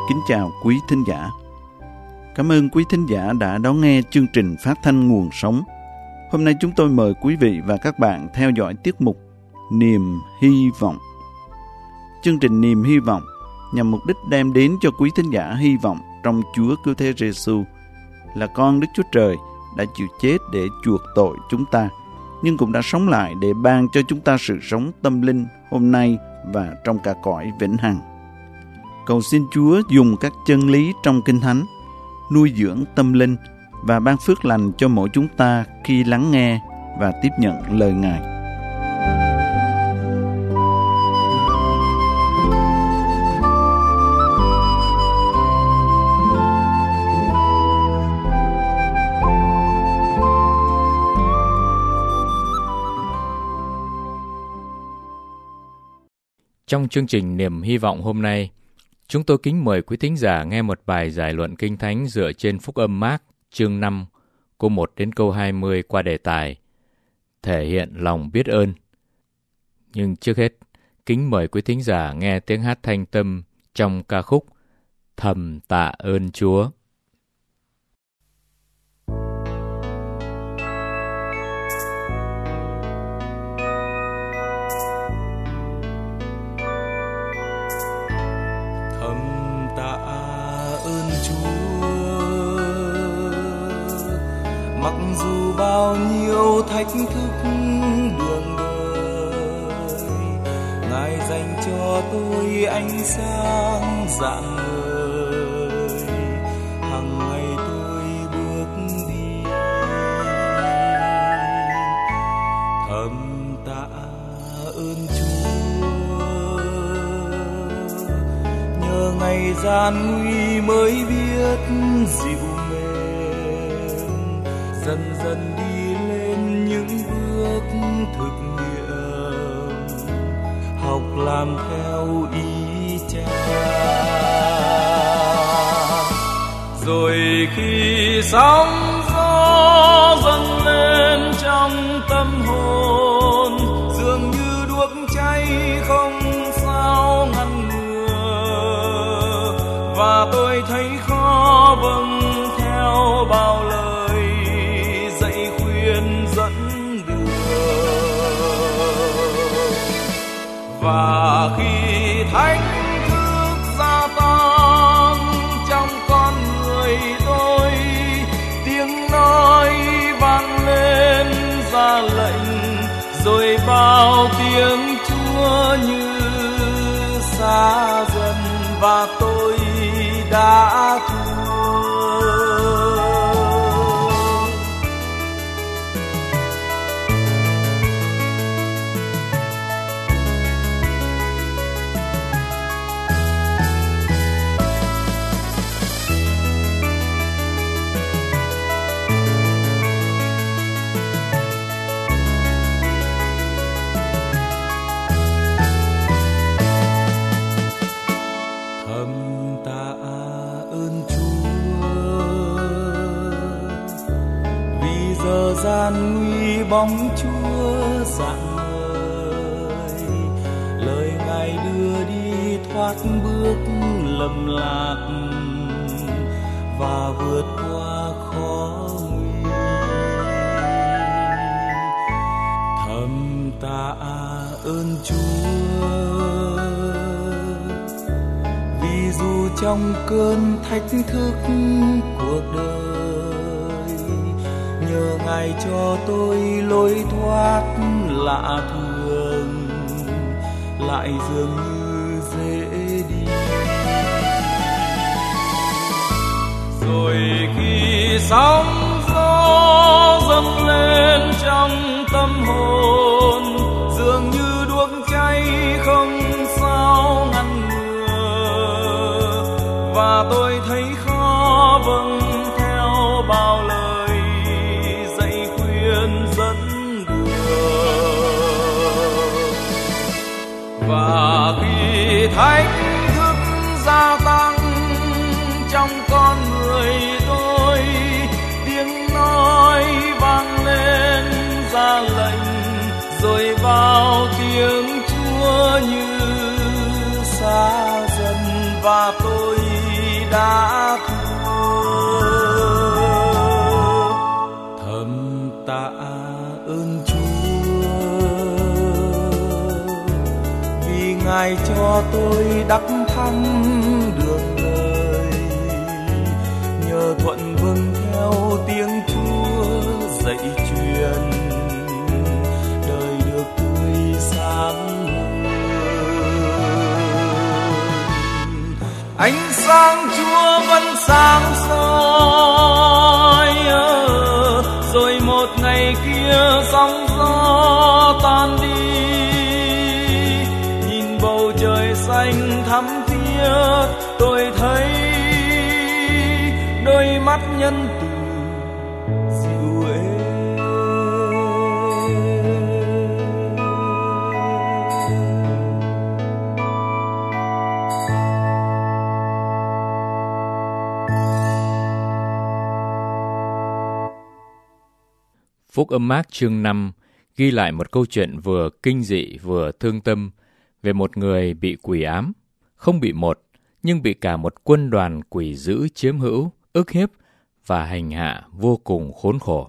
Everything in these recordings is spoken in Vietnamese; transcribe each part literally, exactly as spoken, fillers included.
Kính chào quý thính giả. Cảm ơn quý thính giả đã đón nghe chương trình phát thanh Nguồn Sống. Hôm nay chúng tôi mời quý vị và các bạn theo dõi tiết mục Niềm Hy Vọng. Chương trình Niềm Hy Vọng nhằm mục đích đem đến cho quý thính giả hy vọng trong Chúa Cứu Thế Giêsu là con Đức Chúa Trời đã chịu chết để chuộc tội chúng ta, nhưng cũng đã sống lại để ban cho chúng ta sự sống tâm linh hôm nay và trong cả cõi vĩnh hằng. Cầu xin Chúa dùng các chân lý trong Kinh Thánh nuôi dưỡng tâm linh và ban phước lành cho mỗi chúng ta khi lắng nghe và tiếp nhận lời Ngài. Trong chương trình Niềm Hy Vọng hôm nay, chúng tôi kính mời quý thính giả nghe một bài giải luận Kinh Thánh dựa trên Phúc Âm Mác, chương năm, câu một đến câu hai mươi qua đề tài Thể hiện lòng biết ơn. Nhưng trước hết, kính mời quý thính giả nghe tiếng hát thanh tâm trong ca khúc Thầm Tạ Ơn Chúa. Mặc dù bao nhiêu thách thức đường đời, Ngài dành cho tôi ánh sáng rạng ngời, hằng ngày tôi bước đi. Thầm tạ ơn Chúa, nhờ ngày gian nguy mới biết dịu dần dần đi lên những bước thực nghiệm, học làm theo ý Cha. Rồi khi sóng gió dâng lên trong tâm hồn, dường như đuốc cháy không sao ngăn ngừa, và tôi thấy khó vâng theo bao lời dẫn đường. Và khi thách thức gia tăng trong con người tôi, tiếng nói vang lên ra lệnh, rồi bao tiếng Chúa như xa dần, và tôi đã thua. Gian nguy bóng Chúa rạng ngời, lời Ngài đưa đi thoát bước lầm lạc và vượt qua khó nguy. Thầm tạ ơn Chúa, vì dù trong cơn thách thức cuộc đời, nhờ Ngài cho tôi lối thoát lạ thường, lại dường như dễ đi. Rồi khi sóng gió dâng lên trong tâm hồn, dường như đuốc cháy không sao ngăn ngừa, và tôi thấy khó vâng theo bao lời dẫn đường. Và khi thách thức gia tăng trong con người tôi, tiếng nói vang lên ra lệnh, rồi vào tiếng Chúa như xa dần, và tôi Ngài cho tôi đắc thắng được lời, nhờ thuận vâng theo tiếng Chúa dạy truyền, đời được tươi sáng hơn. Ánh sáng Chúa vẫn sáng soi, rồi một ngày kia sóng gió tan đi, nhìn bầu trời xanh thắm thiết, tôi thấy đôi mắt nhân từ dịu êm. Phúc âm Mác chương năm ghi lại một câu chuyện vừa kinh dị vừa thương tâm về một người bị quỷ ám, không bị một, nhưng bị cả một quân đoàn quỷ dữ chiếm hữu, ức hiếp và hành hạ vô cùng khốn khổ.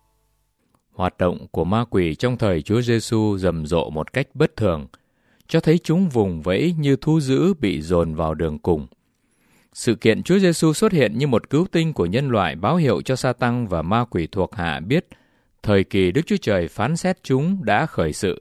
Hoạt động của ma quỷ trong thời Chúa Giêsu rầm rộ một cách bất thường, cho thấy chúng vùng vẫy như thú dữ bị dồn vào đường cùng. Sự kiện Chúa Giêsu xuất hiện như một cứu tinh của nhân loại báo hiệu cho Sa-tăng và ma quỷ thuộc hạ biết thời kỳ Đức Chúa Trời phán xét chúng đã khởi sự.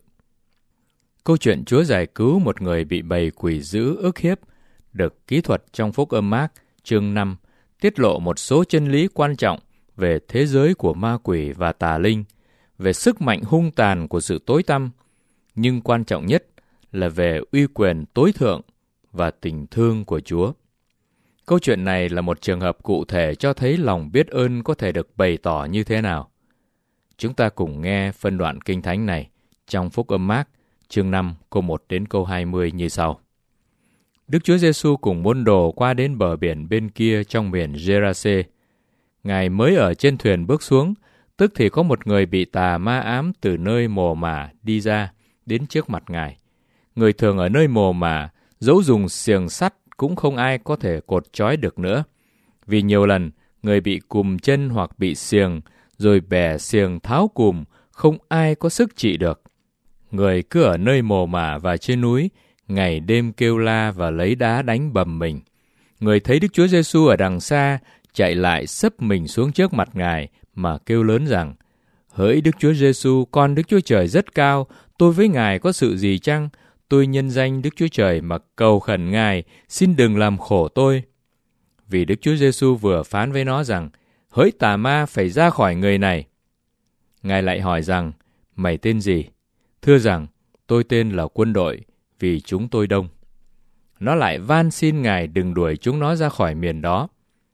Câu chuyện Chúa giải cứu một người bị bầy quỷ dữ ức hiếp được kỹ thuật trong Phúc âm Mác chương năm tiết lộ một số chân lý quan trọng về thế giới của ma quỷ và tà linh, về sức mạnh hung tàn của sự tối tăm, nhưng quan trọng nhất là về uy quyền tối thượng và tình thương của Chúa. Câu chuyện này là một trường hợp cụ thể cho thấy lòng biết ơn có thể được bày tỏ như thế nào. Chúng ta cùng nghe phân đoạn kinh thánh này trong Phúc âm Mác chương năm câu một đến câu hai mươi như sau. Đức Chúa Giêsu cùng môn đồ qua đến bờ biển bên kia trong miền Gê-ra-xê. Ngài mới ở trên thuyền bước xuống, tức thì có một người bị tà ma ám từ nơi mồ mả đi ra đến trước mặt Ngài. Người thường ở nơi mồ mả, dẫu dùng xiềng sắt cũng không ai có thể cột trói được nữa. Vì nhiều lần, người bị cùm chân hoặc bị xiềng, rồi bẻ xiềng tháo cùm, không ai có sức trị được. Người cứ ở nơi mồ mả và trên núi, ngày đêm kêu la và lấy đá đánh bầm mình. Người thấy Đức Chúa Giêsu ở đằng xa, chạy lại xấp mình xuống trước mặt Ngài mà kêu lớn rằng: Hỡi Đức Chúa Giêsu, con Đức Chúa Trời rất cao, tôi với Ngài có sự gì chăng? Tôi nhân danh Đức Chúa Trời mà cầu khẩn Ngài, xin đừng làm khổ tôi. Vì Đức Chúa Giêsu vừa phán với nó rằng: Hỡi tà ma, phải ra khỏi người này. Ngài lại hỏi rằng: Mày tên gì? Thưa rằng: Tôi tên là Quân đội, vì chúng tôi đông. Nó lại van xin Ngài đừng đuổi chúng nó ra khỏi miền đó.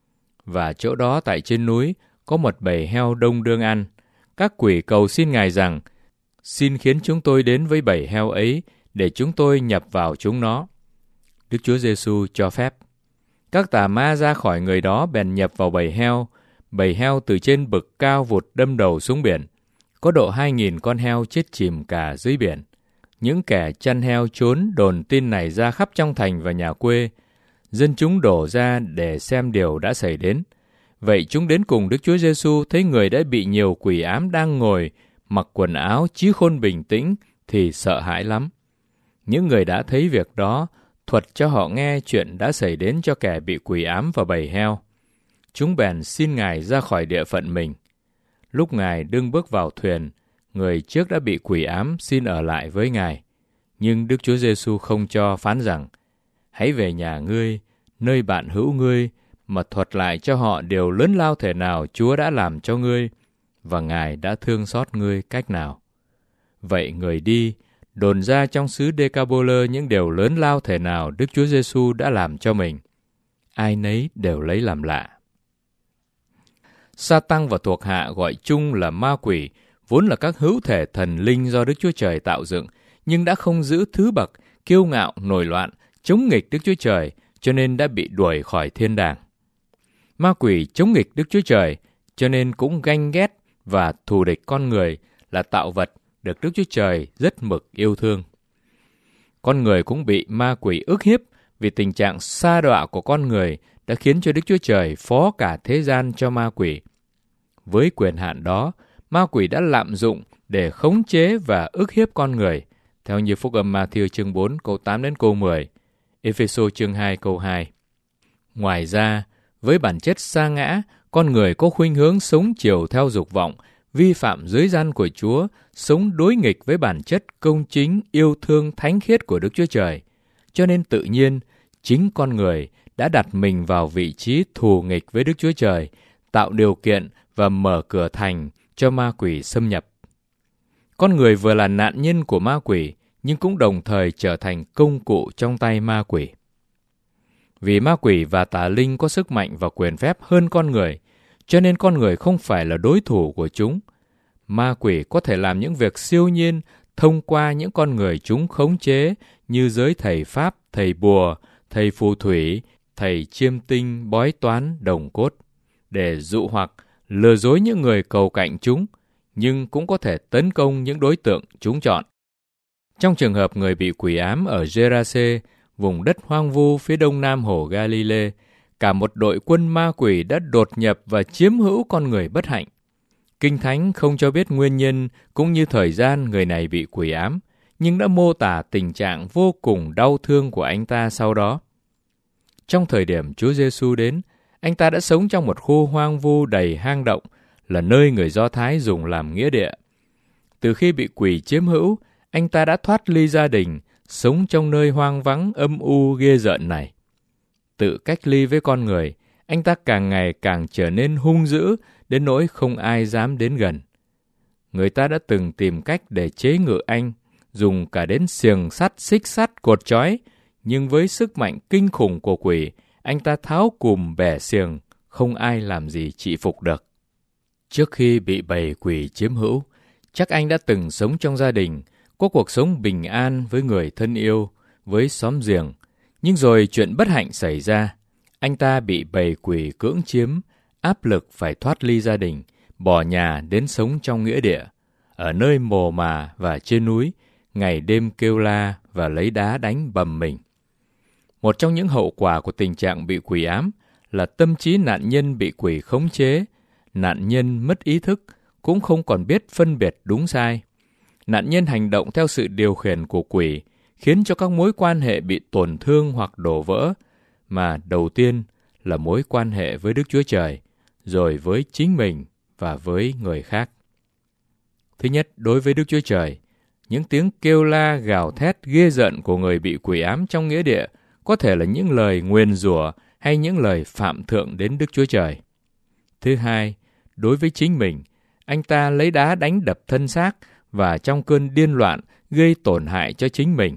Và chỗ đó tại trên núi có một bầy heo đông đương ăn. Các quỷ cầu xin Ngài rằng: Xin khiến chúng tôi đến với bầy heo ấy, để chúng tôi nhập vào chúng nó. Đức Chúa Giêsu cho phép. Các tà ma ra khỏi người đó bèn nhập vào bầy heo. Bầy heo từ trên bực cao vụt đâm đầu xuống biển. Có độ hai nghìn con heo chết chìm cả dưới biển. Những kẻ chăn heo trốn đồn tin này ra khắp trong thành và nhà quê. Dân chúng đổ ra để xem điều đã xảy đến. Vậy chúng đến cùng Đức Chúa Giêsu, thấy người đã bị nhiều quỷ ám đang ngồi, mặc quần áo chí khôn bình tĩnh, thì sợ hãi lắm. Những người đã thấy việc đó thuật cho họ nghe chuyện đã xảy đến cho kẻ bị quỷ ám và bầy heo. Chúng bèn xin Ngài ra khỏi địa phận mình. Lúc Ngài đương bước vào thuyền, người trước đã bị quỷ ám xin ở lại với Ngài. Nhưng Đức Chúa Giêsu không cho, phán rằng: Hãy về nhà ngươi, nơi bạn hữu ngươi, mà thuật lại cho họ điều lớn lao thể nào Chúa đã làm cho ngươi, và Ngài đã thương xót ngươi cách nào. Vậy người đi, đồn ra trong xứ Đê-ca-bô-lơ những điều lớn lao thể nào Đức Chúa Giêsu đã làm cho mình. Ai nấy đều lấy làm lạ. Sa-tăng và thuộc hạ gọi chung là ma quỷ, vốn là các hữu thể thần linh do Đức Chúa Trời tạo dựng, nhưng đã không giữ thứ bậc, kiêu ngạo, nổi loạn, chống nghịch Đức Chúa Trời, cho nên đã bị đuổi khỏi thiên đàng. Ma quỷ chống nghịch Đức Chúa Trời, cho nên cũng ganh ghét và thù địch con người, là tạo vật được Đức Chúa Trời rất mực yêu thương. Con người cũng bị ma quỷ ức hiếp, vì tình trạng sa đọa của con người đã khiến cho Đức Chúa Trời phó cả thế gian cho ma quỷ. Với quyền hạn đó, ma quỷ đã lạm dụng để khống chế và ức hiếp con người, theo như Phúc âm Ma-thi-ơ chương bốn câu tám đến câu mười, Ê-phê-sô chương hai câu hai. Ngoài ra, với bản chất sa ngã, con người có khuynh hướng sống chiều theo dục vọng, vi phạm giới gian của Chúa, sống đối nghịch với bản chất công chính, yêu thương, thánh khiết của Đức Chúa Trời. Cho nên tự nhiên, chính con người đã đặt mình vào vị trí thù nghịch với Đức Chúa Trời, tạo điều kiện và mở cửa thành cho ma quỷ xâm nhập. Con người vừa là nạn nhân của ma quỷ, nhưng cũng đồng thời trở thành công cụ trong tay ma quỷ. Vì ma quỷ và tà linh có sức mạnh và quyền phép hơn con người, cho nên con người không phải là đối thủ của chúng. Ma quỷ có thể làm những việc siêu nhiên thông qua những con người chúng khống chế như giới thầy pháp, thầy bùa, thầy phù thủy, thầy chiêm tinh, bói toán, đồng cốt, để dụ hoặc lừa dối những người cầu cạnh chúng, nhưng cũng có thể tấn công những đối tượng chúng chọn. Trong trường hợp người bị quỷ ám ở Gê-ra-xê, vùng đất hoang vu phía đông nam hồ Ga-li-lê, cả một đội quân ma quỷ đã đột nhập và chiếm hữu con người bất hạnh. Kinh Thánh không cho biết nguyên nhân cũng như thời gian người này bị quỷ ám, nhưng đã mô tả tình trạng vô cùng đau thương của anh ta sau đó. Trong thời điểm Chúa Giêsu đến, anh ta đã sống trong một khu hoang vu đầy hang động, là nơi người Do Thái dùng làm nghĩa địa. Từ khi bị quỷ chiếm hữu, anh ta đã thoát ly gia đình, sống trong nơi hoang vắng âm u ghê rợn này. Tự cách ly với con người, anh ta càng ngày càng trở nên hung dữ đến nỗi không ai dám đến gần. Người ta đã từng tìm cách để chế ngự anh, dùng cả đến xiềng sắt, xích sắt, cột trói, nhưng với sức mạnh kinh khủng của quỷ, anh ta tháo cùm bẻ xiềng, không ai làm gì trị phục được. Trước khi bị bầy quỷ chiếm hữu, chắc anh đã từng sống trong gia đình, có cuộc sống bình an với người thân yêu, với xóm giềng. Nhưng rồi chuyện bất hạnh xảy ra, anh ta bị bầy quỷ cưỡng chiếm, áp lực phải thoát ly gia đình, bỏ nhà đến sống trong nghĩa địa, ở nơi mồ mả và trên núi, ngày đêm kêu la và lấy đá đánh bầm mình. Một trong những hậu quả của tình trạng bị quỷ ám là tâm trí nạn nhân bị quỷ khống chế, nạn nhân mất ý thức, cũng không còn biết phân biệt đúng sai. Nạn nhân hành động theo sự điều khiển của quỷ, khiến cho các mối quan hệ bị tổn thương hoặc đổ vỡ, mà đầu tiên là mối quan hệ với Đức Chúa Trời, rồi với chính mình và với người khác. Thứ nhất, đối với Đức Chúa Trời, những tiếng kêu la gào thét ghê rợn của người bị quỷ ám trong nghĩa địa có thể là những lời nguyền rủa hay những lời phạm thượng đến Đức Chúa Trời. Thứ hai, đối với chính mình, anh ta lấy đá đánh đập thân xác và trong cơn điên loạn gây tổn hại cho chính mình.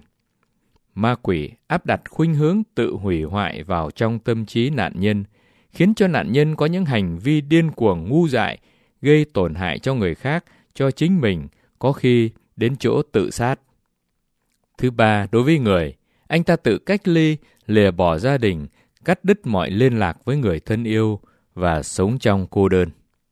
Ma quỷ áp đặt khuynh hướng tự hủy hoại vào trong tâm trí nạn nhân, khiến cho nạn nhân có những hành vi điên cuồng ngu dại, gây tổn hại cho người khác, cho chính mình, có khi đến chỗ tự sát. Thứ ba, đối với người, anh ta tự cách ly, lìa bỏ gia đình, cắt đứt mọi liên lạc với người thân yêu và sống trong cô đơn.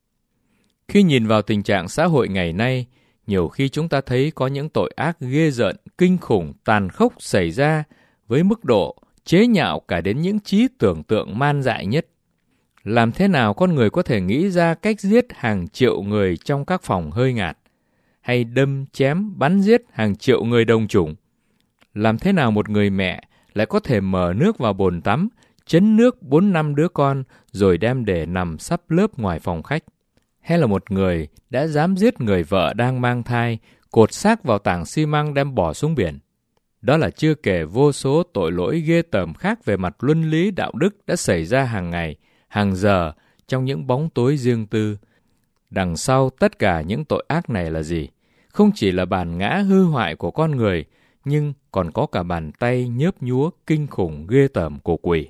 Khi nhìn vào tình trạng xã hội ngày nay, nhiều khi chúng ta thấy có những tội ác ghê rợn, kinh khủng, tàn khốc xảy ra với mức độ chế nhạo cả đến những trí tưởng tượng man dại nhất. Làm thế nào con người có thể nghĩ ra cách giết hàng triệu người trong các phòng hơi ngạt, hay đâm, chém, bắn giết hàng triệu người đồng chủng? Làm thế nào một người mẹ lại có thể mở nước vào bồn tắm, chấn nước bốn năm đứa con rồi đem để nằm sắp lớp ngoài phòng khách? Hay là một người đã dám giết người vợ đang mang thai, cột xác vào tảng xi măng đem bỏ xuống biển? Đó là chưa kể vô số tội lỗi ghê tởm khác về mặt luân lý đạo đức đã xảy ra hàng ngày, hàng giờ trong những bóng tối riêng tư. Đằng sau tất cả những tội ác này là gì? Không chỉ là bản ngã hư hoại của con người, nhưng còn có cả bàn tay nhớp nhúa kinh khủng ghê tởm của quỷ.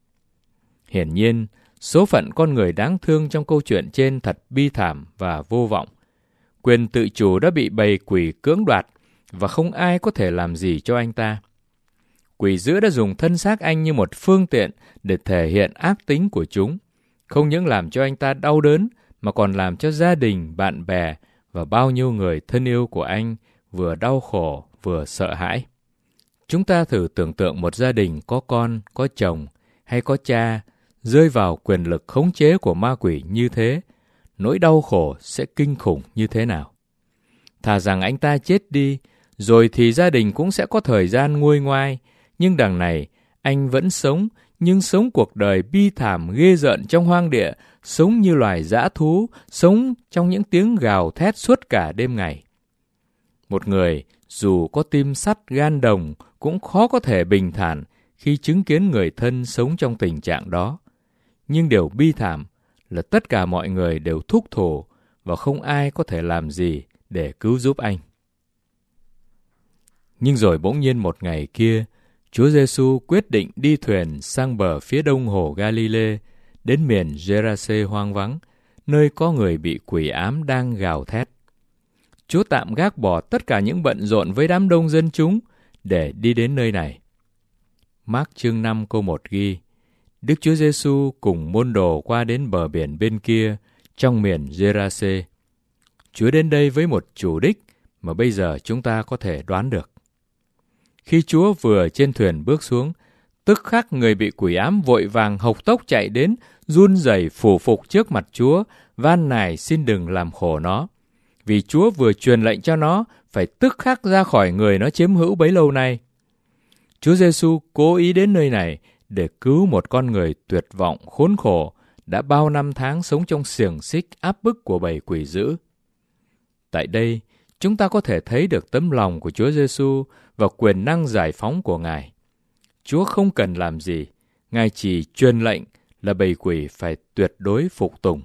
Hiển nhiên, số phận con người đáng thương trong câu chuyện trên thật bi thảm và vô vọng. Quyền tự chủ đã bị bầy quỷ cưỡng đoạt và không ai có thể làm gì cho anh ta. Quỷ dữ đã dùng thân xác anh như một phương tiện để thể hiện ác tính của chúng, không những làm cho anh ta đau đớn mà còn làm cho gia đình, bạn bè và bao nhiêu người thân yêu của anh vừa đau khổ vừa sợ hãi. Chúng ta thử tưởng tượng một gia đình có con, có chồng hay có cha rơi vào quyền lực khống chế của ma quỷ như thế, nỗi đau khổ sẽ kinh khủng như thế nào. Thà rằng anh ta chết đi, rồi thì gia đình cũng sẽ có thời gian nguôi ngoai. Nhưng đằng này, anh vẫn sống, nhưng sống cuộc đời bi thảm ghê rợn trong hoang địa, sống như loài dã thú, sống trong những tiếng gào thét suốt cả đêm ngày. Một người, dù có tim sắt gan đồng, cũng khó có thể bình thản khi chứng kiến người thân sống trong tình trạng đó. Nhưng điều bi thảm là tất cả mọi người đều thúc thủ và không ai có thể làm gì để cứu giúp anh. Nhưng rồi bỗng nhiên một ngày kia, Chúa Giêsu quyết định đi thuyền sang bờ phía đông hồ Galilee, đến miền Gê-ra-xê hoang vắng, nơi có người bị quỷ ám đang gào thét. Chúa tạm gác bỏ tất cả những bận rộn với đám đông dân chúng để đi đến nơi này. Mác chương năm câu một ghi: Đức Chúa Giêsu cùng môn đồ qua đến bờ biển bên kia, trong miền Gê-ra-xê. Chúa đến đây với một chủ đích mà bây giờ chúng ta có thể đoán được. Khi Chúa vừa trên thuyền bước xuống, tức khắc người bị quỷ ám vội vàng hộc tốc chạy đến, run rẩy phủ phục trước mặt Chúa, van nài xin đừng làm khổ nó. Vì Chúa vừa truyền lệnh cho nó phải tức khắc ra khỏi người nó chiếm hữu bấy lâu nay. Chúa Giêsu cố ý đến nơi này để cứu một con người tuyệt vọng, khốn khổ, đã bao năm tháng sống trong xiềng xích áp bức của bầy quỷ dữ. Tại đây, chúng ta có thể thấy được tấm lòng của Chúa Giêsu và quyền năng giải phóng của Ngài. Chúa không cần làm gì, Ngài chỉ truyền lệnh là bầy quỷ phải tuyệt đối phục tùng.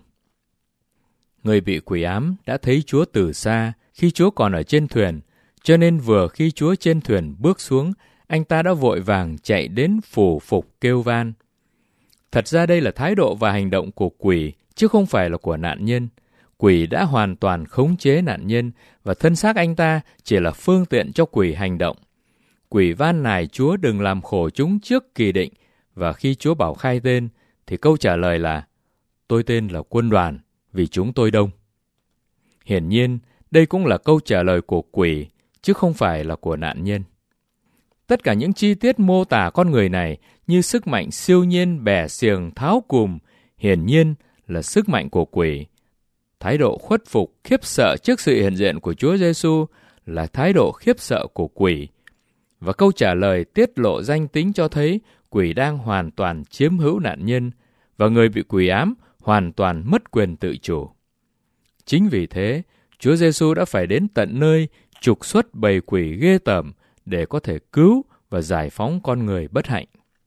Người bị quỷ ám đã thấy Chúa từ xa khi Chúa còn ở trên thuyền, cho nên vừa khi Chúa trên thuyền bước xuống, anh ta đã vội vàng chạy đến phủ phục kêu van. Thật ra đây là thái độ và hành động của quỷ, chứ không phải là của nạn nhân. Quỷ đã hoàn toàn khống chế nạn nhân, và thân xác anh ta chỉ là phương tiện cho quỷ hành động. Quỷ van nài Chúa đừng làm khổ chúng trước kỳ định, và khi Chúa bảo khai tên, thì câu trả lời là: Tôi tên là Quân Đoàn, vì chúng tôi đông. Hiển nhiên, đây cũng là câu trả lời của quỷ, chứ không phải là của nạn nhân. Tất cả những chi tiết mô tả con người này như sức mạnh siêu nhiên bẻ xiềng tháo cùm, hiển nhiên là sức mạnh của quỷ. Thái độ khuất phục, khiếp sợ trước sự hiện diện của Chúa Giêsu là thái độ khiếp sợ của quỷ. Và câu trả lời tiết lộ danh tính cho thấy quỷ đang hoàn toàn chiếm hữu nạn nhân, và người bị quỷ ám hoàn toàn mất quyền tự chủ. Chính vì thế, Chúa Giêsu đã phải đến tận nơi trục xuất bầy quỷ ghê tởm để có thể cứu và giải phóng con người bất hạnh.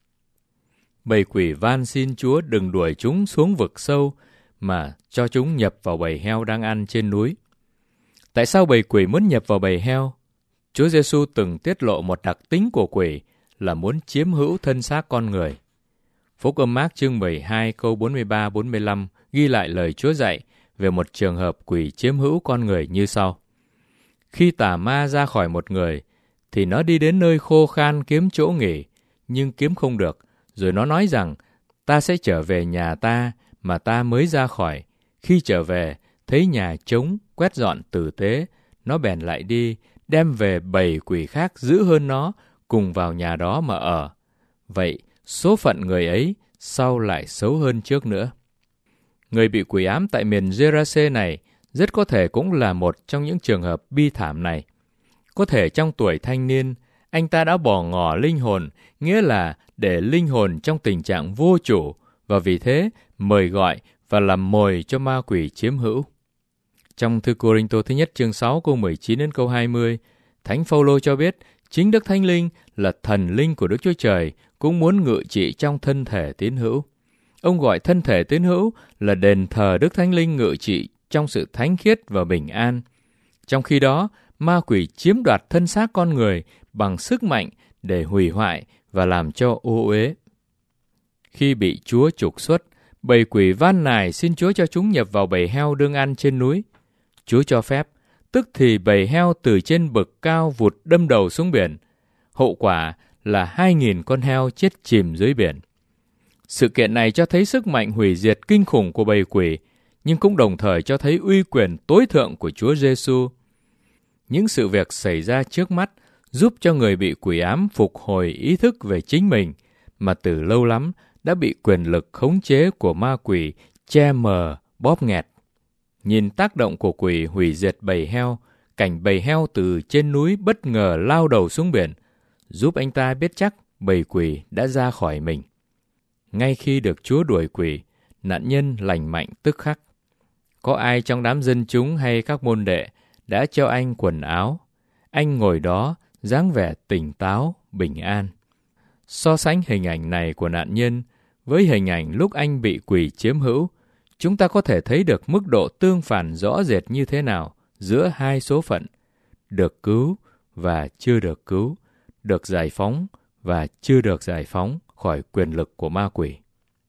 Bầy quỷ van xin Chúa đừng đuổi chúng xuống vực sâu, mà cho chúng nhập vào bầy heo đang ăn trên núi. Tại sao bầy quỷ muốn nhập vào bầy heo? Chúa Giêsu từng tiết lộ một đặc tính của quỷ là muốn chiếm hữu thân xác con người. Phúc âm Mác chương mười hai câu bốn mươi ba bốn mươi lăm ghi lại lời Chúa dạy về một trường hợp quỷ chiếm hữu con người như sau. Khi tà ma ra khỏi một người, thì nó đi đến nơi khô khan kiếm chỗ nghỉ, nhưng kiếm không được, rồi nó nói rằng, ta sẽ trở về nhà ta mà ta mới ra khỏi. Khi trở về, thấy nhà trống, quét dọn tử tế, nó bèn lại đi, đem về bầy quỷ khác dữ hơn nó, cùng vào nhà đó mà ở. Vậy, số phận người ấy sau lại xấu hơn trước nữa. Người bị quỷ ám tại miền Gê-ra-xê này rất có thể cũng là một trong những trường hợp bi thảm này. Có thể trong tuổi thanh niên, anh ta đã bỏ ngỏ linh hồn, nghĩa là để linh hồn trong tình trạng vô chủ, và vì thế mời gọi và làm mồi cho ma quỷ chiếm hữu. Trong thư Cô-rinh-tô thứ nhất chương sáu câu mười chín đến câu hai mươi, Thánh Phao-lô cho biết chính Đức Thánh Linh là thần linh của Đức Chúa Trời cũng muốn ngự trị trong thân thể tín hữu. Ông gọi thân thể tín hữu là đền thờ Đức Thánh Linh ngự trị trong sự thánh khiết và bình an. Trong khi đó, ma quỷ chiếm đoạt thân xác con người bằng sức mạnh để hủy hoại và làm cho ô uế. Khi bị Chúa trục xuất, bầy quỷ van nài xin Chúa cho chúng nhập vào bầy heo đương ăn trên núi. Chúa cho phép, tức thì bầy heo từ trên bực cao vụt đâm đầu xuống biển. Hậu quả là hai nghìn con heo chết chìm dưới biển. Sự kiện này cho thấy sức mạnh hủy diệt kinh khủng của bầy quỷ, nhưng cũng đồng thời cho thấy uy quyền tối thượng của Chúa Giêsu. Những sự việc xảy ra trước mắt giúp cho người bị quỷ ám phục hồi ý thức về chính mình, mà từ lâu lắm đã bị quyền lực khống chế của ma quỷ che mờ, bóp nghẹt. Nhìn tác động của quỷ hủy diệt bầy heo, cảnh bầy heo từ trên núi bất ngờ lao đầu xuống biển, giúp anh ta biết chắc bầy quỷ đã ra khỏi mình. Ngay khi được Chúa đuổi quỷ, nạn nhân lành mạnh tức khắc. Có ai trong đám dân chúng hay các môn đệ đã cho anh quần áo? Anh ngồi đó, dáng vẻ tỉnh táo, bình an. So sánh hình ảnh này của nạn nhân với hình ảnh lúc anh bị quỷ chiếm hữu, chúng ta có thể thấy được mức độ tương phản rõ rệt như thế nào giữa hai số phận, được cứu và chưa được cứu, được giải phóng và chưa được giải phóng khỏi quyền lực của ma quỷ.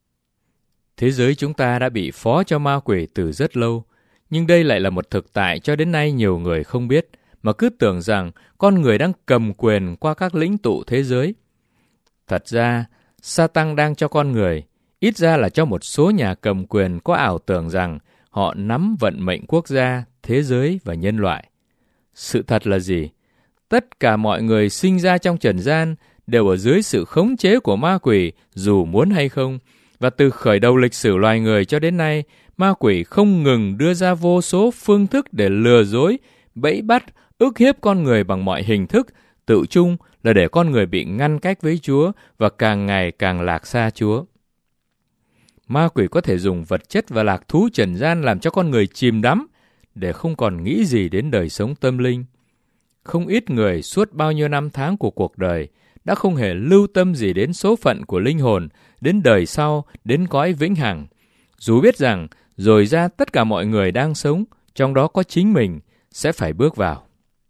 Thế giới chúng ta đã bị phó cho ma quỷ từ rất lâu, nhưng đây lại là một thực tại cho đến nay nhiều người không biết, mà cứ tưởng rằng con người đang cầm quyền qua các lĩnh tụ thế giới. Thật ra, Sa-tăng đang cho con người, ít ra là cho một số nhà cầm quyền có ảo tưởng rằng họ nắm vận mệnh quốc gia, thế giới và nhân loại. Sự thật là gì? Tất cả mọi người sinh ra trong trần gian đều ở dưới sự khống chế của ma quỷ, dù muốn hay không. Và từ khởi đầu lịch sử loài người cho đến nay, ma quỷ không ngừng đưa ra vô số phương thức để lừa dối, bẫy bắt, ức hiếp con người bằng mọi hình thức, tự chung là để con người bị ngăn cách với Chúa và càng ngày càng lạc xa Chúa. Ma quỷ có thể dùng vật chất và lạc thú trần gian làm cho con người chìm đắm, để không còn nghĩ gì đến đời sống tâm linh. Không ít người suốt bao nhiêu năm tháng của cuộc đời đã không hề lưu tâm gì đến số phận của linh hồn, đến đời sau, đến cõi vĩnh hằng. Dù biết rằng rồi ra tất cả mọi người đang sống, trong đó có chính mình, sẽ phải bước vào.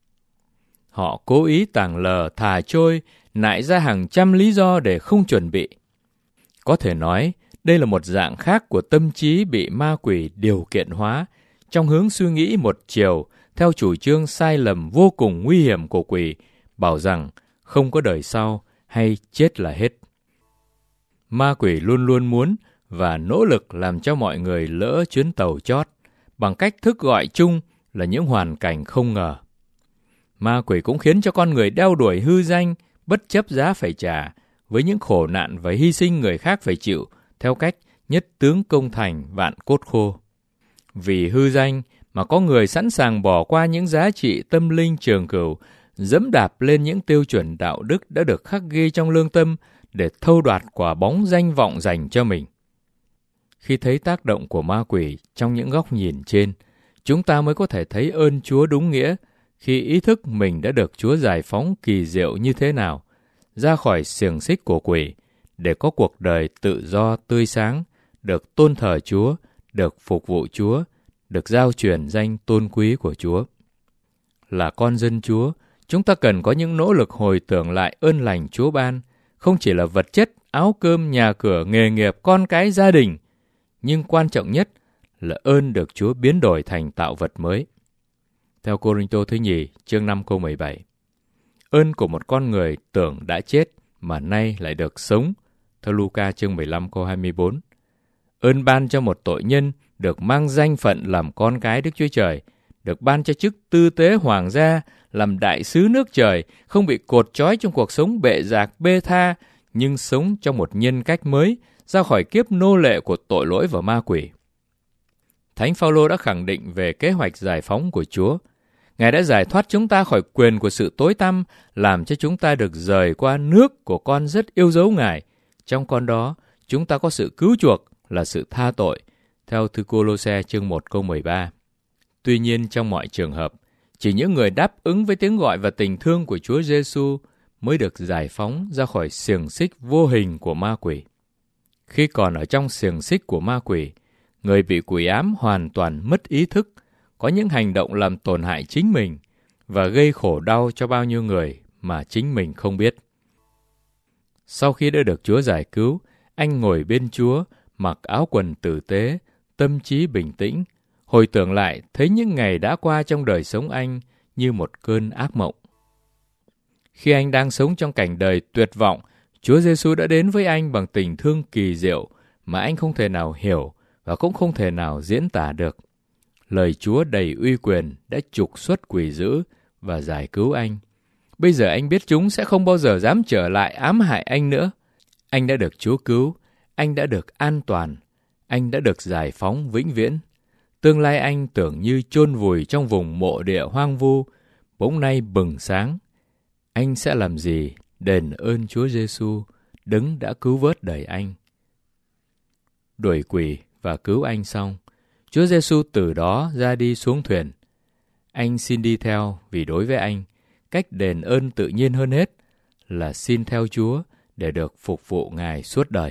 Họ cố ý tàng lờ, thả trôi, nại ra hàng trăm lý do để không chuẩn bị. Có thể nói, đây là một dạng khác của tâm trí bị ma quỷ điều kiện hóa, trong hướng suy nghĩ một chiều, theo chủ trương sai lầm vô cùng nguy hiểm của quỷ, bảo rằng không có đời sau hay chết là hết. Ma quỷ luôn luôn muốn và nỗ lực làm cho mọi người lỡ chuyến tàu chót, bằng cách thức gọi chung là những hoàn cảnh không ngờ. Ma quỷ cũng khiến cho con người đeo đuổi hư danh, bất chấp giá phải trả, với những khổ nạn và hy sinh người khác phải chịu, theo cách nhất tướng công thành vạn cốt khô. Vì hư danh mà có người sẵn sàng bỏ qua những giá trị tâm linh trường cửu, dẫm đạp lên những tiêu chuẩn đạo đức đã được khắc ghi trong lương tâm để thâu đoạt quả bóng danh vọng dành cho mình. Khi thấy tác động của ma quỷ trong những góc nhìn trên, chúng ta mới có thể thấy ơn Chúa đúng nghĩa khi ý thức mình đã được Chúa giải phóng kỳ diệu như thế nào, ra khỏi xiềng xích của quỷ, để có cuộc đời tự do tươi sáng, được tôn thờ Chúa, được phục vụ Chúa, được giao truyền danh tôn quý của Chúa. Là con dân Chúa, chúng ta cần có những nỗ lực hồi tưởng lại ơn lành Chúa ban, không chỉ là vật chất, áo cơm, nhà cửa, nghề nghiệp, con cái, gia đình, nhưng quan trọng nhất là ơn được Chúa biến đổi thành tạo vật mới. Theo Cô-rinh-tô thứ nhì, chương năm câu mười bảy. Ơn của một con người tưởng đã chết mà nay lại được sống. Theo Luca chương mười lăm câu hai mươi bốn. Ơn ban cho một tội nhân được mang danh phận làm con cái Đức Chúa Trời, được ban cho chức tư tế hoàng gia, làm đại sứ nước trời, không bị cột trói trong cuộc sống bệ rạc bê tha, nhưng sống trong một nhân cách mới, ra khỏi kiếp nô lệ của tội lỗi và ma quỷ. Thánh Phao-lô đã khẳng định về kế hoạch giải phóng của Chúa. Ngài đã giải thoát chúng ta khỏi quyền của sự tối tăm, làm cho chúng ta được rời qua nước của con rất yêu dấu Ngài. Trong con đó, chúng ta có sự cứu chuộc là sự tha tội, theo thư Cô-lô-se chương một câu mười ba. Tuy nhiên, trong mọi trường hợp, chỉ những người đáp ứng với tiếng gọi và tình thương của Chúa Giêsu mới được giải phóng ra khỏi xiềng xích vô hình của ma quỷ. Khi còn ở trong xiềng xích của ma quỷ, người bị quỷ ám hoàn toàn mất ý thức, có những hành động làm tổn hại chính mình và gây khổ đau cho bao nhiêu người mà chính mình không biết. Sau khi đã được Chúa giải cứu, anh ngồi bên Chúa, mặc áo quần tử tế, tâm trí bình tĩnh, hồi tưởng lại thấy những ngày đã qua trong đời sống anh như một cơn ác mộng. Khi anh đang sống trong cảnh đời tuyệt vọng, Chúa Giêsu đã đến với anh bằng tình thương kỳ diệu mà anh không thể nào hiểu và cũng không thể nào diễn tả được. Lời Chúa đầy uy quyền đã trục xuất quỷ dữ và giải cứu anh. Bây giờ anh biết chúng sẽ không bao giờ dám trở lại ám hại anh nữa. Anh đã được Chúa cứu, anh đã được an toàn, anh đã được giải phóng vĩnh viễn. Tương lai anh tưởng như chôn vùi trong vùng mộ địa hoang vu, bỗng nay bừng sáng. Anh sẽ làm gì đền ơn Chúa Giêsu, đấng đã cứu vớt đời anh? Đuổi quỷ và cứu anh xong, Chúa Giêsu từ đó ra đi xuống thuyền. Anh xin đi theo vì đối với anh, cách đền ơn tự nhiên hơn hết là xin theo Chúa để được phục vụ Ngài suốt đời.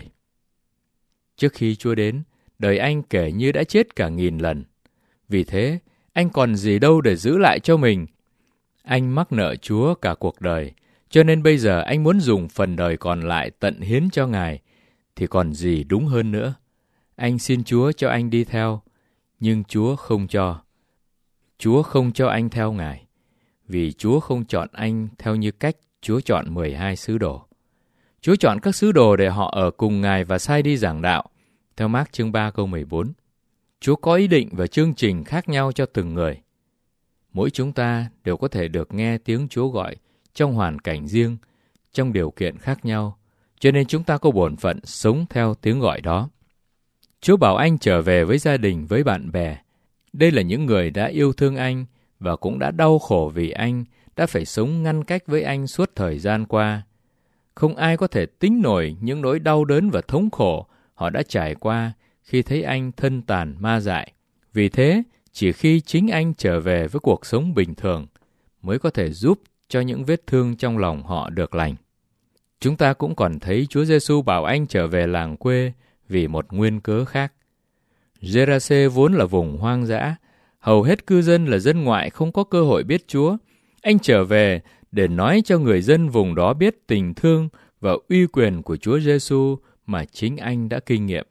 Trước khi Chúa đến, đời anh kể như đã chết cả nghìn lần. Vì thế, anh còn gì đâu để giữ lại cho mình. Anh mắc nợ Chúa cả cuộc đời, cho nên bây giờ anh muốn dùng phần đời còn lại tận hiến cho Ngài, thì còn gì đúng hơn nữa. Anh xin Chúa cho anh đi theo, nhưng Chúa không cho. Chúa không cho anh theo Ngài, vì Chúa không chọn anh theo như cách Chúa chọn mười hai sứ đồ. Chúa chọn các sứ đồ để họ ở cùng Ngài và sai đi giảng đạo, theo Mác chương ba câu mười bốn. Chúa có ý định và chương trình khác nhau cho từng người. Mỗi chúng ta đều có thể được nghe tiếng Chúa gọi trong hoàn cảnh riêng, trong điều kiện khác nhau, cho nên chúng ta có bổn phận sống theo tiếng gọi đó. Chúa bảo anh trở về với gia đình, với bạn bè. Đây là những người đã yêu thương anh và cũng đã đau khổ vì anh, đã phải sống ngăn cách với anh suốt thời gian qua. Không ai có thể tính nổi những nỗi đau đớn và thống khổ họ đã trải qua khi thấy anh thân tàn ma dại. Vì thế, chỉ khi chính anh trở về với cuộc sống bình thường mới có thể giúp cho những vết thương trong lòng họ được lành. Chúng ta cũng còn thấy Chúa Giêsu bảo anh trở về làng quê vì một nguyên cớ khác. Giê-ra-xê vốn là vùng hoang dã, hầu hết cư dân là dân ngoại không có cơ hội biết Chúa. Anh trở về để nói cho người dân vùng đó biết tình thương và uy quyền của Chúa Giêsu mà chính anh đã kinh nghiệm.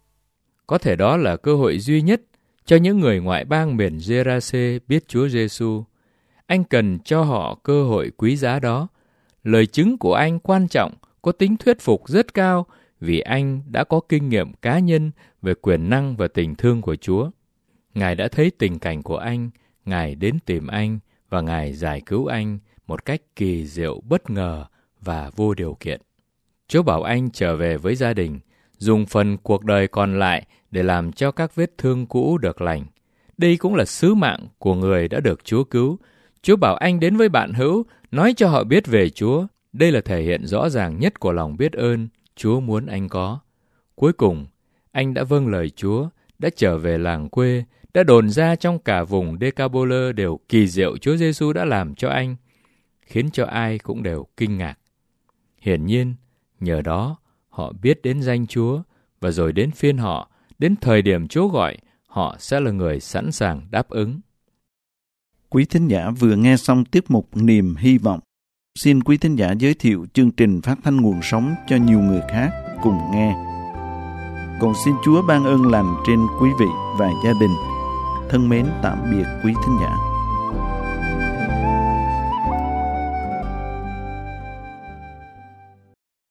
Có thể đó là cơ hội duy nhất cho những người ngoại bang miền Giê-ra-xê biết Chúa Giêsu. Anh cần cho họ cơ hội quý giá đó. Lời chứng của anh quan trọng, có tính thuyết phục rất cao vì anh đã có kinh nghiệm cá nhân về quyền năng và tình thương của Chúa. Ngài đã thấy tình cảnh của anh, Ngài đến tìm anh và Ngài giải cứu anh một cách kỳ diệu, bất ngờ và vô điều kiện. Chúa bảo anh trở về với gia đình, dùng phần cuộc đời còn lại để làm cho các vết thương cũ được lành. Đây cũng là sứ mạng của người đã được Chúa cứu. Chúa bảo anh đến với bạn hữu, nói cho họ biết về Chúa. Đây là thể hiện rõ ràng nhất của lòng biết ơn Chúa muốn anh có. Cuối cùng, anh đã vâng lời Chúa, đã trở về làng quê, đã đồn ra trong cả vùng Decapolis đều kỳ diệu Chúa Giêsu đã làm cho anh, khiến cho ai cũng đều kinh ngạc. Hiển nhiên, nhờ đó, họ biết đến danh Chúa, và rồi đến phiên họ, đến thời điểm Chúa gọi, họ sẽ là người sẵn sàng đáp ứng. Quý thính giả vừa nghe xong tiết mục Niềm Hy Vọng. Xin quý thính giả giới thiệu chương trình phát thanh nguồn sống cho nhiều người khác cùng nghe. Còn xin Chúa ban ơn lành trên quý vị và gia đình. Thân mến tạm biệt quý thính giả.